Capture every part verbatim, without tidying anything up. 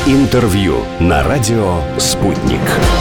Интервью на радио «Спутник».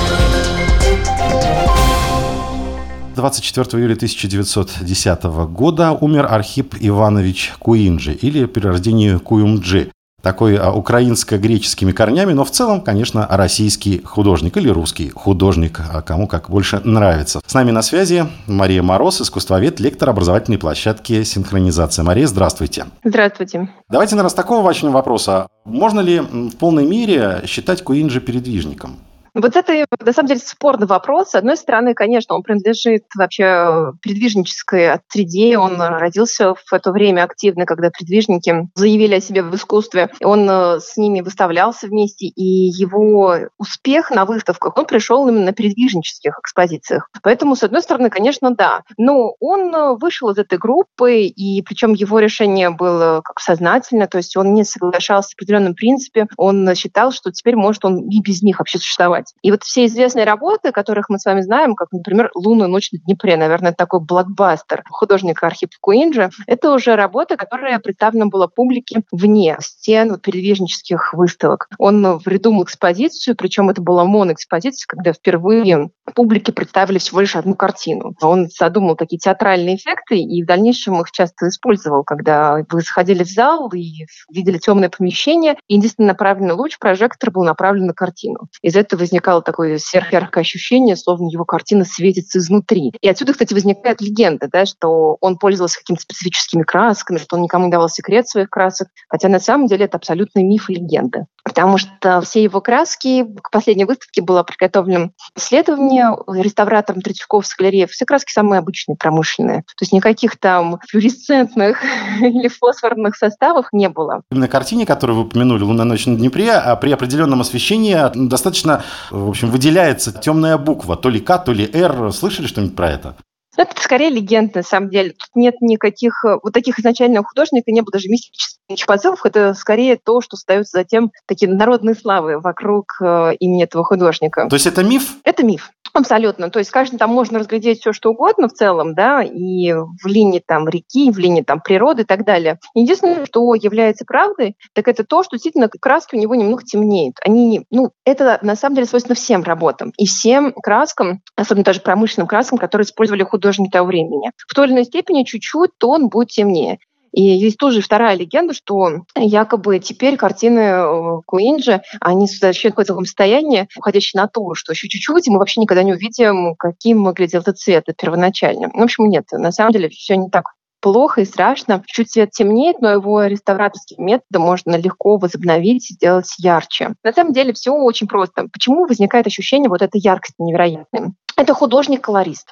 двадцать четвёртого июля тысяча девятьсот десятого года умер Архип Иванович Куинджи, или по перерождению Куюмджи. Такой а, украинско-греческими корнями, но в целом, конечно, российский художник или русский художник, а кому как больше нравится. С нами на связи Мария Мороз, искусствовед, лектор образовательной площадки «Синхронизация». Мария, здравствуйте. Здравствуйте. Давайте, наверное, с такого начнем вопроса. Можно ли в полной мере считать Куинджи передвижником? Вот это, на самом деле, спорный вопрос. С одной стороны, конечно, он принадлежит вообще передвижнической среде. Он родился в это время активно, когда передвижники заявили о себе в искусстве. Он с ними выставлялся вместе, и его успех на выставках, он пришел именно на передвижнических экспозициях. Поэтому, с одной стороны, конечно, да. Но он вышел из этой группы, и причем его решение было как сознательно, то есть он не соглашался с определенным принципом. Он считал, что теперь может он и без них вообще существовать. И вот все известные работы, которых мы с вами знаем, как, например, «Лунная ночь на Днепре», наверное, это такой блокбастер художника Архипа Куинджи, это уже работа, которая представлена была публике вне стен вот, передвижнических выставок. Он придумал экспозицию, причем это была моноэкспозиция, когда впервые публике представили всего лишь одну картину. Он задумал такие театральные эффекты, и в дальнейшем их часто использовал, когда вы заходили в зал и видели темное помещение, и единственный направленный луч прожектора был направлен на картину. Из этого возникало такое сверхяркое ощущение, словно его картина светится изнутри. И отсюда, кстати, возникает легенда, да, что он пользовался какими-то специфическими красками, что он никому не давал секрет своих красок, хотя на самом деле это абсолютный миф и легенда. Потому что все его краски, к последней выставке было приготовлено исследование реставратором Третьяковской галереи. Все краски самые обычные, промышленные. То есть никаких там флуоресцентных или фосфорных составов не было. На картине, которую вы упомянули, «Лунная ночь на Днепре», при определенном освещении достаточно, в общем, выделяется темная буква, то ли К, то ли Р. Слышали что-нибудь про это? Это скорее легенда, на самом деле. Тут нет никаких... Вот таких изначально у художника не было даже мистических посылов. Это скорее то, что остается затем такие народные славы вокруг э, имени этого художника. То есть это миф? Это миф. Абсолютно. То есть, конечно, там можно разглядеть все, что угодно в целом, да, и в линии там реки, и в линии там природы и так далее. Единственное, что является правдой, так это то, что действительно краски у него немного темнеют. Они, ну, это на самом деле свойственно всем работам и всем краскам, особенно даже промышленным краскам, которые использовали художники того времени. В той или иной степени чуть-чуть тон будет темнее. И есть тоже вторая легенда, что якобы теперь картины Куинджи, они вообще в таком состоянии, уходящей натуры, что еще чуть-чуть, и мы вообще никогда не увидим, каким выглядел этот цвет первоначально. В общем, нет, на самом деле все не так плохо и страшно. Чуть цвет темнеет, но его реставраторским методом можно легко возобновить и сделать ярче. На самом деле все очень просто. Почему возникает ощущение вот этой яркости невероятной? Это художник-колорист.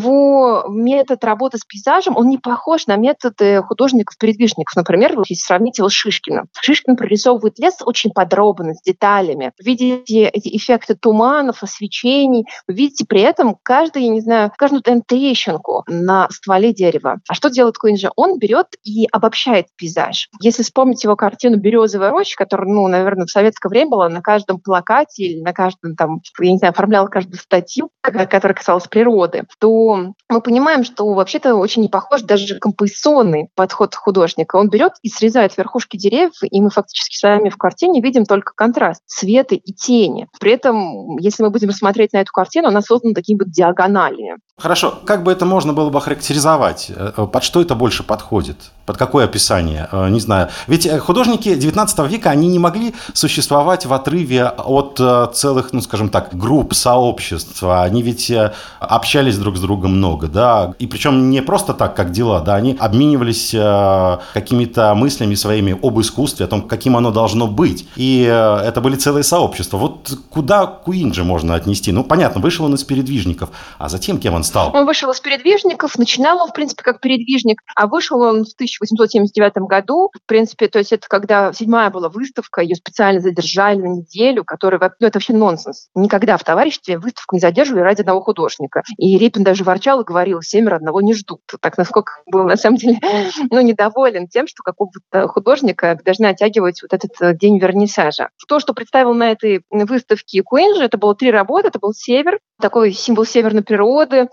Его метод работы с пейзажем, он не похож на методы художников-передвижников. Например, вот если сравнить его с Шишкиным. Шишкин прорисовывает лес очень подробно, с деталями. Вы видите эти эффекты туманов, освещений. Вы видите при этом каждую, я не знаю, каждую трещинку на стволе дерева. А что делает Куинджи? Он берет и обобщает пейзаж. Если вспомнить его картину «Березовая роща», которая, ну, наверное, в советское время была на каждом плакате или на каждом, там, я не знаю, оформляла каждую статью, которая касалась природы, то мы понимаем, что вообще-то очень не похож даже композиционный подход художника. Он берет и срезает верхушки деревьев, и мы фактически с вами в картине видим только контраст света и тени. При этом, если мы будем смотреть на эту картину, она создана такими вот диагоналями. Хорошо. Как бы это можно было бы охарактеризовать? Под что это больше подходит? Под какое описание? Не знаю. Ведь художники девятнадцатого века, они не могли существовать в отрыве от целых, ну, скажем так, групп, сообществ. Они ведь общались друг с другом много, да, и причем не просто так, как дела, да, они обменивались какими-то мыслями своими об искусстве, о том, каким оно должно быть. И это были целые сообщества. Вот куда Куинджи можно отнести? Ну, понятно, вышел он из передвижников, а затем кем он стал? Он вышел из передвижников, начинал он, в принципе, как передвижник, а вышел он в тысяча восемьсот семьдесят девятом году. В принципе, то есть это когда седьмая была выставка, ее специально задержали на неделю, которая, ну, это вообще нонсенс. Никогда в товариществе выставку не задерживали ради одного художника. И Репин даже ворчал и говорил, семеро одного не ждут. Так насколько был, на самом деле, ну, недоволен тем, что какого-то художника должны оттягивать вот этот день вернисажа. То, что представил на этой выставке Куинджи, это было три работы. Это был север, такой символ северной природы,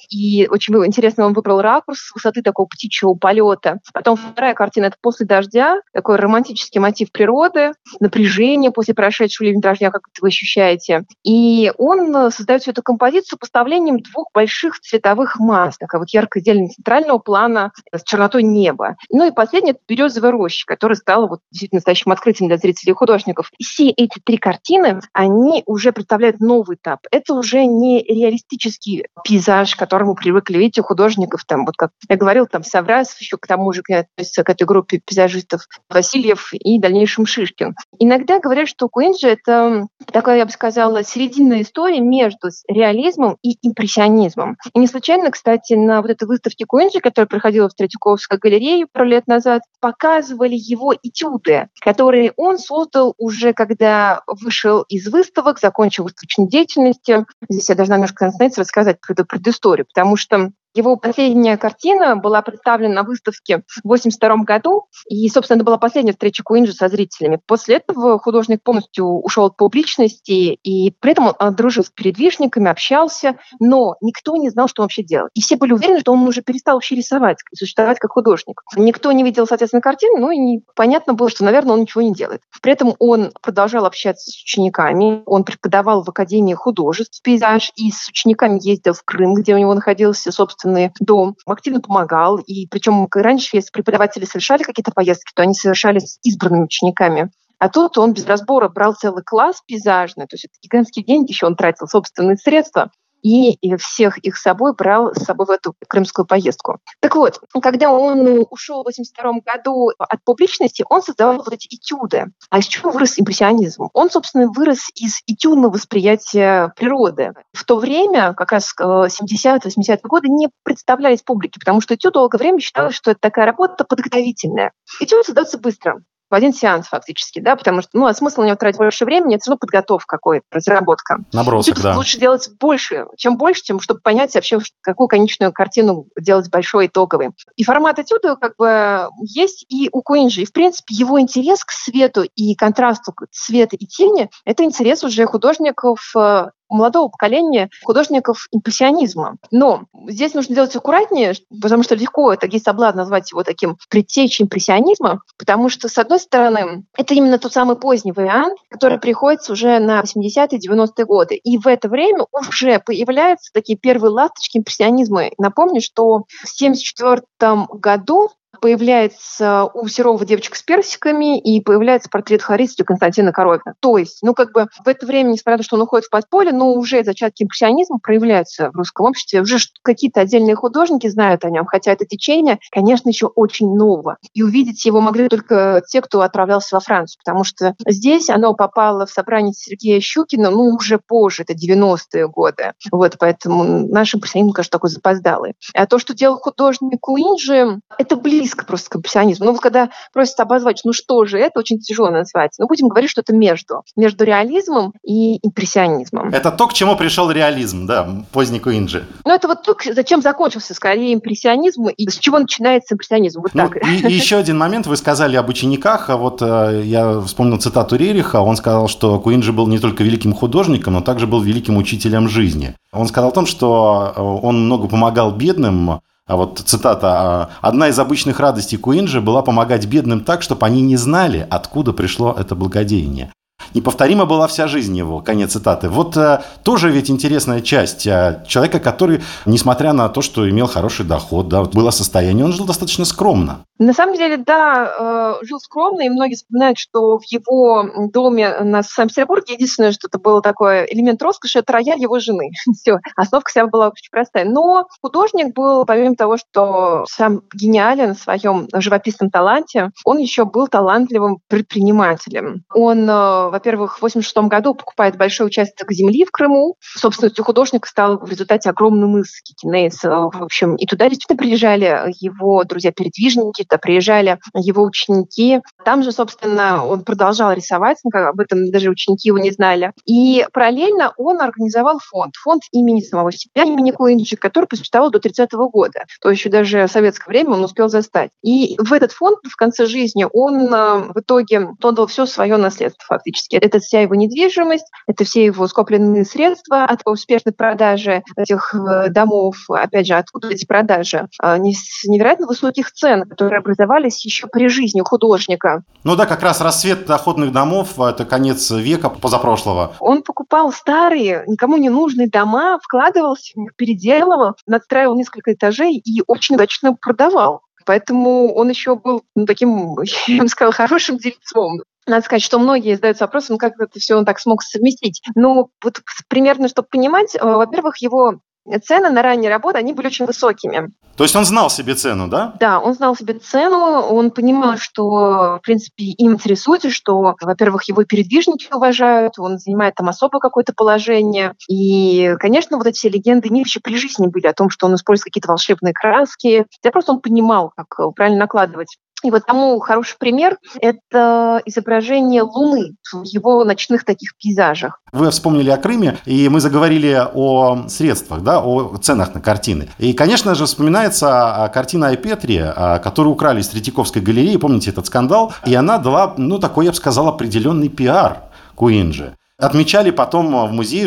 и очень интересно, он выбрал ракурс с высоты такого птичьего полета. Потом вторая картина — это «После дождя», такой романтический мотив природы, напряжение после прошедшего ливня дождя, как это вы ощущаете. И он создает всю эту композицию поставлением двух больших цветовых масс, такая вот ярко-зеленая центрального плана с чернотой неба. Ну и последняя — это «Березовая роща», которая стала вот действительно настоящим открытием для зрителей и художников. И все эти три картины, они уже представляют новый этап. Это уже не реалистический пейзаж, к которому привыкли, видите, у художников, там, вот как я говорила, там Саврасов еще к тому же относится к этой группе пейзажистов, Васильев и в дальнейшем Шишкин. Иногда говорят, что Куинджи — это такая, я бы сказала, серединная история между реализмом и импрессионизмом. И не случайно, кстати, на вот этой выставке Куинджи, которая проходила в Третьяковской галерее пару лет назад, показывали его этюды, которые он создал уже, когда вышел из выставок, закончил выставочную деятельность. Здесь я должна немножко остановиться, рассказать эту предысторию, потому что его последняя картина была представлена на выставке в восемьдесят втором году, и, собственно, это была последняя встреча Куинджи со зрителями. После этого художник полностью ушел от публичности, и при этом он дружил с передвижниками, общался, но никто не знал, что он вообще делает. И все были уверены, что он уже перестал вообще рисовать, существовать как художник. Никто не видел, соответственно, картины, ну и понятно было, что, наверное, он ничего не делает. При этом он продолжал общаться с учениками, он преподавал в Академии художеств пейзаж, и с учениками ездил в Крым, где у него находился, собственно, дом, активно помогал. И причем раньше, если преподаватели совершали какие-то поездки, то они совершались с избранными учениками. А тут он без разбора брал целый класс пейзажный, то есть это гигантские деньги, еще он тратил собственные средства, и всех их с собой брал с собой в эту крымскую поездку. Так вот, когда он ушел в восемьдесят втором году от публичности, он создавал вот эти этюды. А из чего вырос импрессионизм? Он, собственно, вырос из этюдного восприятия природы. В то время, как раз семидесятые-восьмидесятые годы, не представлялись публике, потому что этюд долгое время считалось, что это такая работа подготовительная. Этюд создается быстро. В один сеанс фактически, да, потому что, ну, а смысл на него тратить больше времени, это все равно подготовка какой-то, разработка. Набросок, да. Лучше делать больше, чем больше, чем чтобы понять вообще, какую конечную картину делать большой, итоговой. И формат этюда как бы есть и у Куинджи. И, в принципе, его интерес к свету и контрасту света и тени — это интерес уже художников молодого поколения, художников импрессионизма. Но здесь нужно делать аккуратнее, потому что легко, это есть соблазн назвать его таким предтечей импрессионизма, потому что, с одной стороны, это именно тот самый поздний вариант, который приходится уже на восьмидесятые, девяностые годы. И в это время уже появляются такие первые ласточки импрессионизма. Напомню, что в семьдесят четвёртом году появляется у Серова «Девочка с персиками» и появляется портрет Харисти Константина Коровина. То есть, ну, как бы в это время, несмотря на то, что он уходит в подполье, но уже зачатки импрессионизма проявляются в русском обществе. Уже какие-то отдельные художники знают о нем, хотя это течение, конечно, еще очень ново. И увидеть его могли только те, кто отправлялся во Францию, потому что здесь оно попало в собрание Сергея Щукина, ну, уже позже, это девяностые годы. Вот, поэтому наш импрессионизм, конечно, такой запоздалый. А то, что делал художник Куинджи, это близко просто к импрессионизму. Ну, вот когда просят обозвать, ну что же это, очень тяжело назвать. Но будем говорить, что это между. Между реализмом и импрессионизмом. Это то, к чему пришел реализм, да, поздний Куинджи. Ну, это вот то, зачем закончился, скорее, импрессионизм, и с чего начинается импрессионизм. Вот ну, так. И, и еще один момент, вы сказали об учениках. А вот э, я вспомнил цитату Рериха. Он сказал, что Куинджи был не только великим художником, но также был великим учителем жизни. Он сказал о том, что он много помогал бедным. А вот цитата: «Одна из обычных радостей Куинджи была помогать бедным так, чтобы они не знали, откуда пришло это благодеяние». Неповторима была вся жизнь его. Конец цитаты. Вот э, тоже ведь интересная часть э, человека, который, несмотря на то, что имел хороший доход, да, было состояние, он жил достаточно скромно. На самом деле, да, э, жил скромно, и многие вспоминают, что в его доме на Санкт-Петербурге единственное, что это было такое элемент роскоши, это рояль его жены. Все, основка вся была очень простая. Но художник был, помимо того, что сам гениален в своем живописном таланте, он еще был талантливым предпринимателем. Он, э, во-первых, в восемьдесят шестом году покупает большой участок земли в Крыму. Собственностью художника стал в результате огромный мыс Кикинес. В общем, и туда действительно приезжали его друзья-передвижники, туда приезжали его ученики. Там же, собственно, он продолжал рисовать, об этом даже ученики его не знали. И параллельно он организовал фонд. Фонд имени самого себя, имени Куинджи, который существовал до тридцатого года. То есть еще даже в советское время он успел застать. И в этот фонд в конце жизни он в итоге отдал все свое наследство фактически. Это вся его недвижимость, это все его скопленные средства от успешной продажи этих домов. Опять же, откуда эти продажи? С невероятно высоких цен, которые образовались еще при жизни художника. Ну да, как раз расцвет доходных домов, это конец века позапрошлого. Он покупал старые, никому не нужные дома, вкладывался в них, переделывал, надстраивал несколько этажей и очень удачно продавал. Поэтому он еще был ну, таким, я бы сказала, хорошим дельцом. Надо сказать, что многие задаются вопросом, как это все он так смог совместить. Но вот примерно, чтобы понимать, во-первых, его цены на ранние работы, они были очень высокими. То есть он знал себе цену, да? Да, он знал себе цену, он понимал, что, в принципе, им интересуется, что, во-первых, его передвижники уважают, он занимает там особое какое-то положение. И, конечно, вот эти все легенды не еще при жизни были о том, что он использует какие-то волшебные краски. Да просто он понимал, как правильно накладывать. И вот тому хороший пример – это изображение Луны в его ночных таких пейзажах. Вы вспомнили о Крыме, и мы заговорили о средствах, да, о ценах на картины. И, конечно же, вспоминается картина Айпетри, которую украли из Третьяковской галереи, помните этот скандал? И она дала, ну, такой, я бы сказал, определенный пиар Куинджи. Отмечали потом в музее,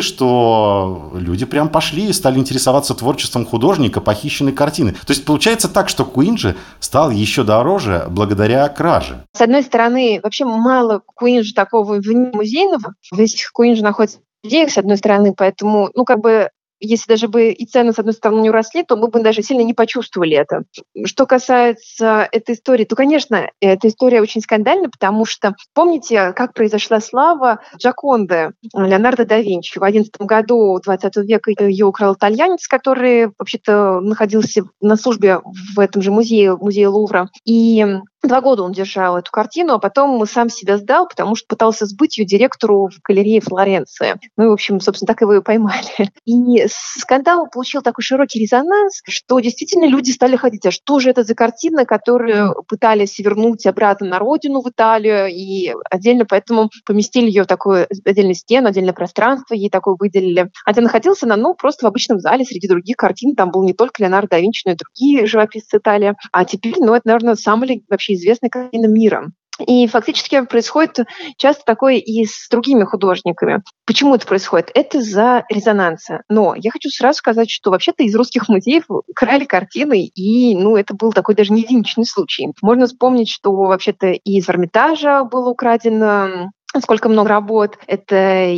что люди прям пошли и стали интересоваться творчеством художника похищенной картины. То есть получается так, что Куинджи стал еще дороже благодаря краже. С одной стороны, вообще мало Куинджи такого вне музейного. Весь Куинджи находится в музеях, с одной стороны, поэтому, ну, как бы, если даже бы и цены, с одной стороны, не уросли, то мы бы даже сильно не почувствовали это. Что касается этой истории, то, конечно, эта история очень скандальна, потому что помните, как произошла слава Джоконды Леонардо да Винчи. В одиннадцатом году двадцатого века ее украл итальянец, который вообще-то находился на службе в этом же музее, музее Лувра. И Два года он держал эту картину, а потом сам себя сдал, потому что пытался сбыть ее директору в галерее Флоренции. Ну и, в общем, собственно, так его и поймали. И скандал получил такой широкий резонанс, что действительно люди стали ходить, а что же это за картина, которую пытались вернуть обратно на родину, в Италию, и отдельно поэтому поместили ее в такую отдельную стену, отдельное пространство, ей такое выделили. Хотя находился она, ну, просто в обычном зале среди других картин. Там был не только Леонардо да Винчи, но и другие живописцы Италии. А теперь, ну, это, наверное, самая вообще известная картина мира. И фактически происходит часто такое и с другими художниками. Почему это происходит? Это из-за резонанса. Но я хочу сразу сказать, что вообще-то из русских музеев крали картины, и ну, это был такой даже не единичный случай. Можно вспомнить, что вообще-то и из Эрмитажа было украдено сколько много работ. Это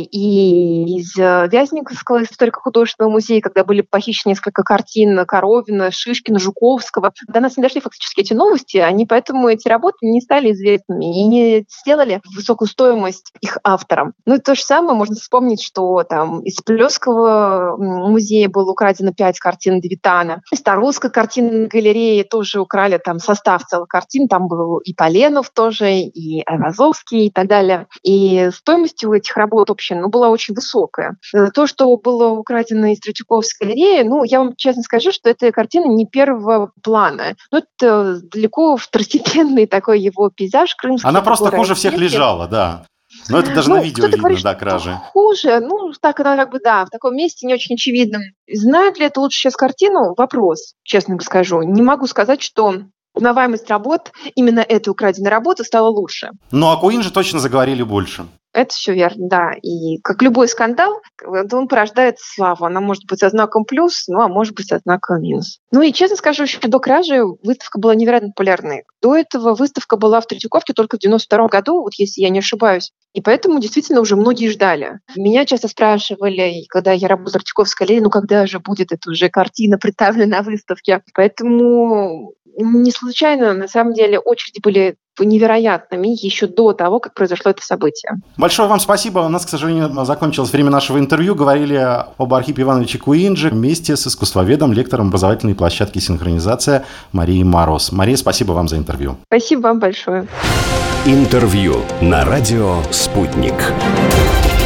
и из Вяземского историко-художественного музея, когда были похищены несколько картин Коровина, Шишкина, Жуковского. До нас не дошли фактически эти новости, они поэтому эти работы не стали известными и не сделали высокую стоимость их авторам. Ну и то же самое можно вспомнить, что там из Плёского музея было украдено пять картин Девитана. Из Тарусской картинной галереи тоже украли там состав целых картин. Там был и Поленов тоже, и Айвазовский и так далее. И стоимость у этих работ общая ну, была очень высокая. То, что было украдено из Третьяковской галереи, ну, я вам честно скажу, что эта картина не первого плана. Ну, это далеко второстепенный такой его пейзаж крымский. Она просто хуже всех лежала, да. Но это даже ну, на видео видно, говорит, да, кражи. Хуже, ну, так она как бы, да, в таком месте не очень очевидном. Знают ли это лучше сейчас картину? Вопрос, честно скажу. Не могу сказать, что узнаваемость работ, именно этой украденной работы стала лучше. Ну, а Куинджи точно заговорили больше. Это все верно, да. И как любой скандал, он порождает славу. Она может быть со знаком плюс, ну, а может быть со знаком минус. Ну и, честно скажу, еще до кражи выставка была невероятно популярной. До этого выставка была в Третьяковке только в девяносто втором году, вот если я не ошибаюсь. И поэтому действительно уже многие ждали. Меня часто спрашивали, когда я работала в Третьяковской галерее, ну когда же будет эта уже картина представлена на выставке. Поэтому не случайно, на самом деле, очереди были невероятными еще до того, как произошло это событие. Большое вам спасибо. У нас, к сожалению, закончилось время нашего интервью. Говорили об Архипе Ивановиче Куинджи вместе с искусствоведом, лектором образовательной площадки «Синхронизация» Марией Мороз. Мария, спасибо вам за интервью. Спасибо вам большое. Интервью на радио «Спутник».